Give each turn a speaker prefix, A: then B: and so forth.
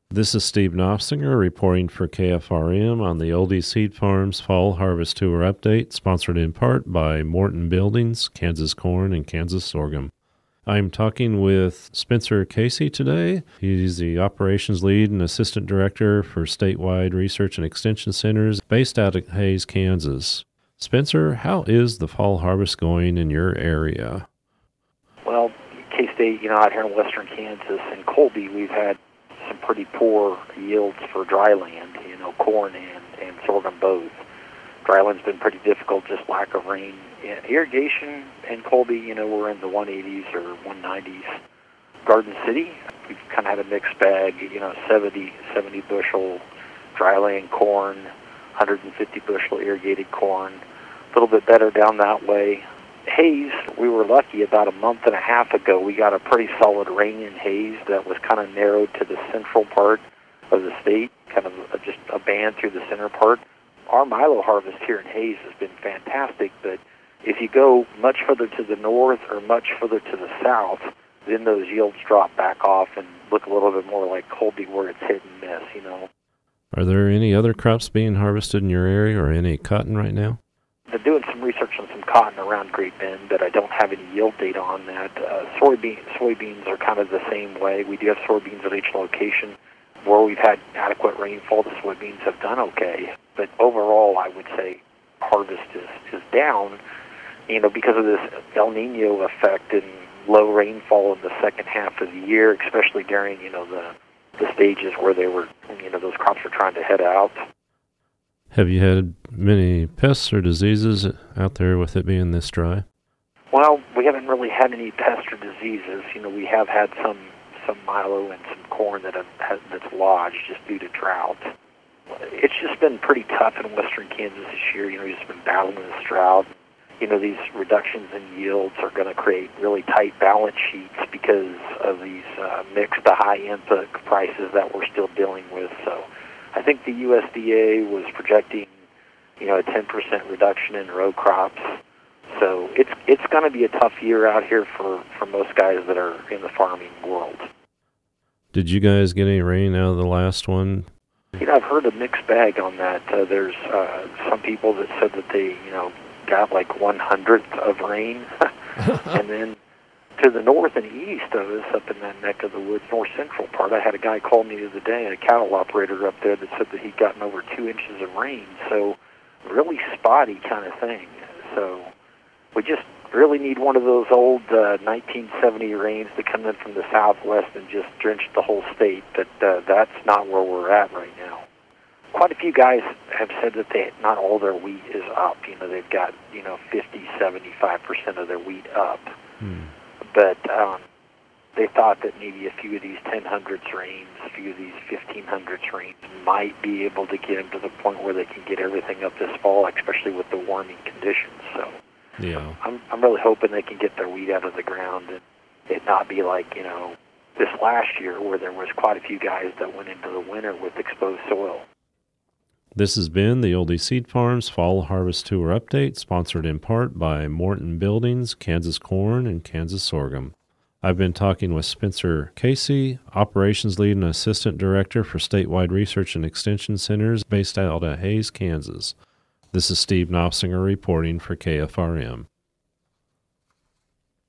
A: This is Steve Knopfsinger reporting for KFRM on the Oldie Seed Farms Fall Harvest Tour Update, sponsored in part by Morton Buildings, Kansas Corn, and Kansas Sorghum. I'm talking with Spencer Casey today. He's the Operations Lead and Assistant Director for Statewide Research and Extension Centers based out of Hays, Kansas. Spencer, how is the fall harvest going in your area?
B: Well, K-State, out here in western Kansas and Colby, we've had some pretty poor yields for dry land, corn and sorghum both. Dry land's been pretty difficult, just lack of rain. Irrigation in Colby, we're in the 180s or 190s. Garden City, we've kind of had a mixed bag, 70 bushel dry land corn, 150 bushel irrigated corn, a little bit better down that way. Hays, we were lucky about a month and a half ago. We got a pretty solid rain in Hays that was kind of narrowed to the central part of the state, kind of just a band through the center part. Our milo harvest here in Hays has been fantastic, but if you go much further to the north or much further to the south, then those yields drop back off and look a little bit more like Colby where it's hit and miss,
A: Are there any other crops being harvested in your area or any cotton right now?
B: They're doing some research on some cotton around Great Bend, but I don't have any yield data on that. Soybeans are kind of the same way. We do have soybeans at each location. Where we've had adequate rainfall, the soybeans have done okay. But overall, I would say harvest is down, because of this El Nino effect and low rainfall in the second half of the year, especially during, the stages where they were, those crops were trying to head out.
A: Have you had many pests or diseases out there with it being this dry?
B: Well, we haven't really had any pests or diseases. We have had some milo and some corn that's lodged just due to drought. It's just been pretty tough in western Kansas this year. We've just been battling this drought. These reductions in yields are going to create really tight balance sheets because of these mixed to high input prices that we're still dealing with. So I think the USDA was projecting, a 10% reduction in row crops. So it's going to be a tough year out here for most guys that are in the farming world.
A: Did you guys get any rain out of the last one?
B: I've heard a mixed bag on that. There's some people that said that they, got like 1/100th of rain. And then to the north and east of us, up in that neck of the woods, north central part, I had a guy call me the other day, a cattle operator up there, that said that he'd gotten over 2 inches of rain. So really spotty kind of thing. So we just really need one of those old 1970 rains to come in from the southwest and just drench the whole state. But that's not where we're at right now. Quite a few guys have said that not all their wheat is up. They've got 50, 75% of their wheat up. But they thought that maybe a few of these 1000s rains, a few of these 1500s rains might be able to get them to the point where they can get everything up this fall, especially with the warming conditions. So
A: yeah,
B: I'm really hoping they can get their wheat out of the ground and it not be like, this last year where there was quite a few guys that went into the winter with exposed soil.
A: This has been the Oldie Seed Farms Fall Harvest Tour Update, sponsored in part by Morton Buildings, Kansas Corn, and Kansas Sorghum. I've been talking with Spencer Casey, Operations Lead and Assistant Director for Statewide Research and Extension Centers based out of Hays, Kansas. This is Steve Knopfsinger reporting for KFRM.